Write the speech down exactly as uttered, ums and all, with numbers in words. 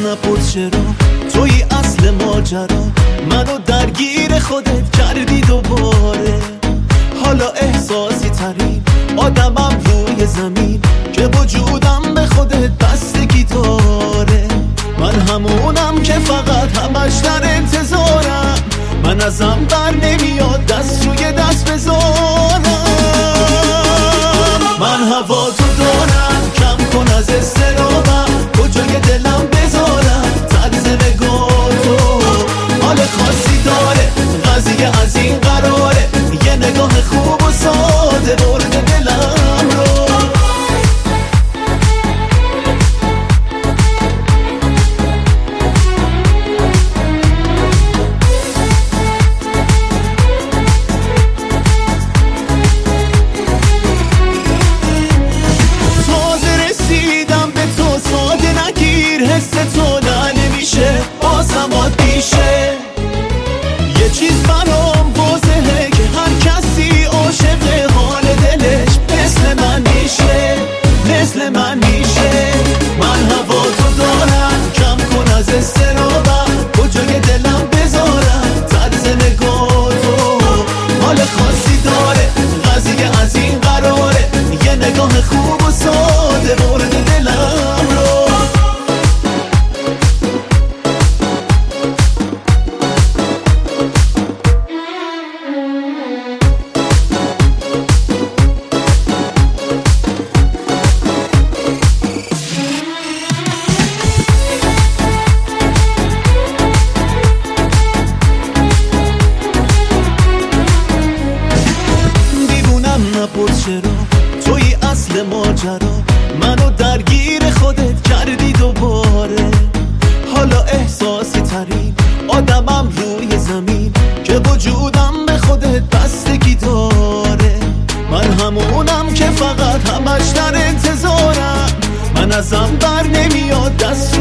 نپرس چرا توی اصل ماجرا منو درگیر خودت کردی دوباره. حالا احساسی ترین آدمم روی زمین که وجودم به خودت بستگی داره. من همونم که فقط همش در انتظارم، من ازم بر نمیاد دست روی دست بذارم. من هوا تو دارم، کم کن از استرابم، کجای دلم بذارم طرز نگاه تو. حال خاصی داره قضیه از این قراره، یه نگاه خوب و ساده برد دلم رو. حس تو نه نمیشه بازم آتیشه. یه چیز برام واضحه که هر کسی عاشق حال دلش مثل من میشه، مثل من میشه. من هوا تو دارم، کم کن از استرابم، کجای دلم بذارم طرز نگاه تو. حال خاصی داره قضیه از این قراره، یه نگاه خوب و ساده برد دلم رو. نپرس چرا توی اصل ماجرا منو درگیر خودت کردی دوباره. حالا احساسی ترین آدمم روی زمین که وجودم به خودت بستگی داره. من همونم که فقط همش در انتظارم، من ازم بر نمیاد دست